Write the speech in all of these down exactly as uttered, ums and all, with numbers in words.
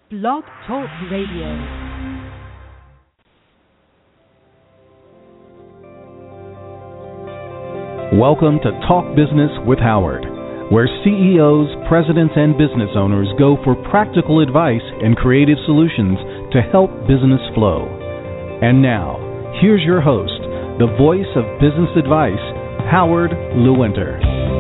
Blog Talk Radio. Welcome to Talk Business with Howard, where C E Os, presidents, and business owners go for practical advice and creative solutions to help business flow. And now, here's your host, the voice of business advice, Howard Lewinter.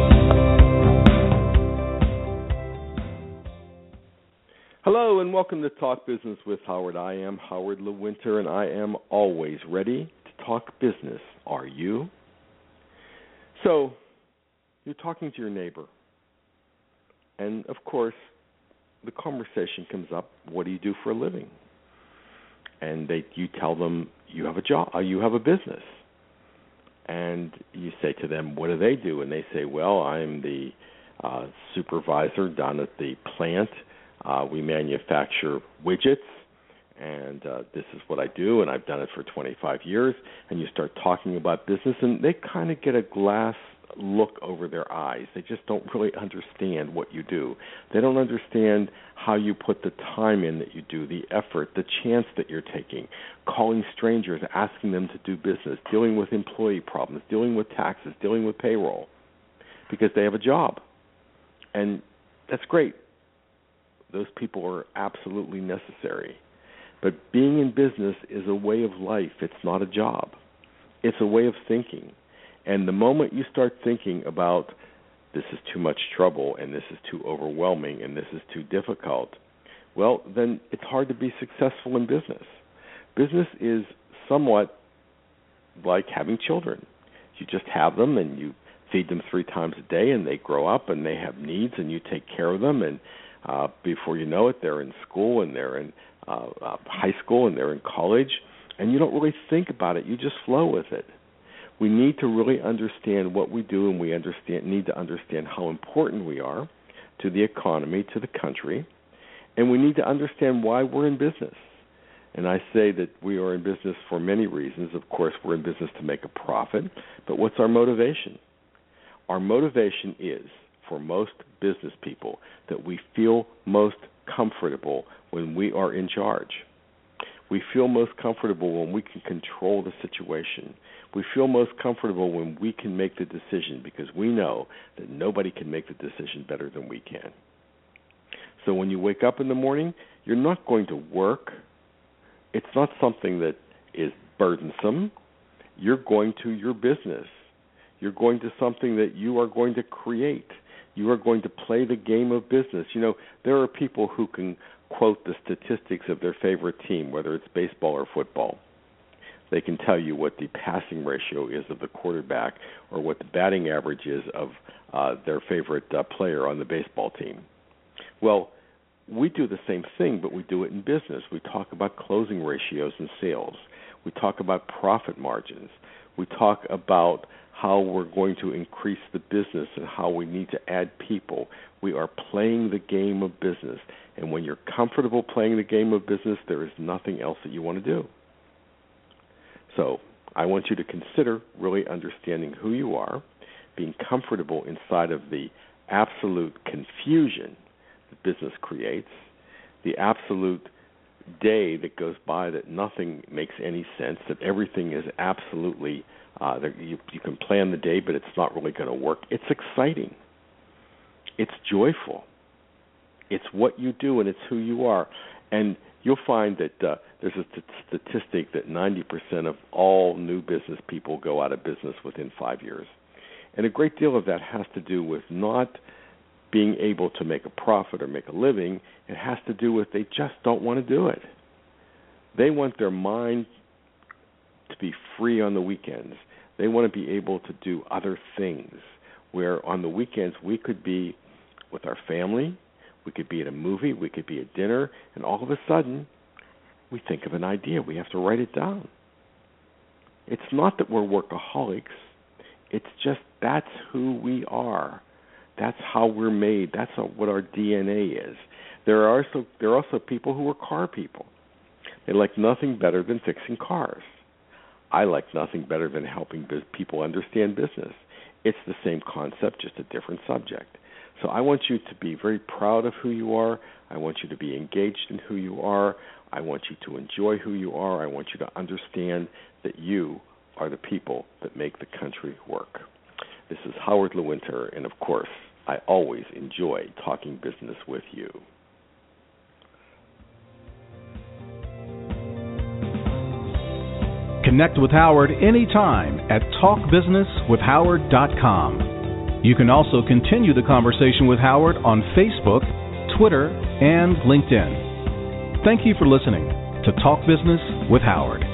Hello and welcome to Talk Business with Howard. I am Howard Lewinter and I am always ready to talk business. Are you? So, you're talking to your neighbor, and of course, the conversation comes up, what do you do for a living? And they, you tell them you have a job, you have a business. And you say to them, what do they do? And they say, well, I'm the uh, supervisor down at the plant. Uh, we manufacture widgets, and uh, this is what I do, and I've done it for twenty-five years. And you start talking about business, and they kind of get a glass look over their eyes. They just don't really understand what you do. They don't understand how you put the time in that you do, the effort, the chance that you're taking, calling strangers, asking them to do business, dealing with employee problems, dealing with taxes, dealing with payroll, because they have a job. And that's great. Those people are absolutely necessary. But being in business is a way of life. It's not a job. It's a way of thinking. And the moment you start thinking about this is too much trouble and this is too overwhelming and this is too difficult, well, then it's hard to be successful in business. Business is somewhat like having children. You just have them and you feed them three times a day and they grow up and they have needs and you take care of them, and uh, before you know it, they're in school and they're in uh, uh, high school and they're in college, and you don't really think about it. You just flow with it. We need to really understand what we do, and we understand need to understand how important we are to the economy, to the country, and we need to understand why we're in business. And I say that we are in business for many reasons. Of course, we're in business to make a profit, but what's our motivation? Our motivation is, for most business people, that we feel most comfortable when we are in charge. We feel most comfortable when we can control the situation. We feel most comfortable when we can make the decision, because we know that nobody can make the decision better than we can. So when you wake up in the morning, you're not going to work. It's not something that is burdensome. You're going to your business. You're going to something that you are going to create. You are going to play the game of business. You know, there are people who can quote the statistics of their favorite team, whether it's baseball or football. They can tell you what the passing ratio is of the quarterback or what the batting average is of uh, their favorite uh, player on the baseball team. Well, we do the same thing, but we do it in business. We talk about closing ratios in sales. We talk about profit margins. We talk about how we're going to increase the business and how we need to add people. We are playing the game of business. And when you're comfortable playing the game of business, there is nothing else that you want to do. So I want you to consider really understanding who you are, being comfortable inside of the absolute confusion that business creates, the absolute day that goes by that nothing makes any sense, that everything is absolutely, uh, that you, you can plan the day, but it's not really going to work. It's exciting. It's joyful. It's what you do, and it's who you are. And you'll find that uh, there's a st- statistic that ninety percent of all new business people go out of business within five years. And a great deal of that has to do with not being able to make a profit or make a living. It has to do with they just don't want to do it. They want their mind to be free on the weekends. They want to be able to do other things, where on the weekends we could be with our family, we could be at a movie, we could be at dinner, and all of a sudden we think of an idea. We have to write it down. It's not that we're workaholics. It's just that's who we are. That's how we're made. That's what our D N A is. There are also there are also people who are car people. They like nothing better than fixing cars. I like nothing better than helping biz- people understand business. It's the same concept, just a different subject. So I want you to be very proud of who you are. I want you to be engaged in who you are. I want you to enjoy who you are. I want you to understand that you are the people that make the country work. This is Howard Lewinter, and of course, I always enjoy talking business with you. Connect with Howard anytime at talk business with howard dot com. You can also continue the conversation with Howard on Facebook, Twitter, and LinkedIn. Thank you for listening to Talk Business with Howard.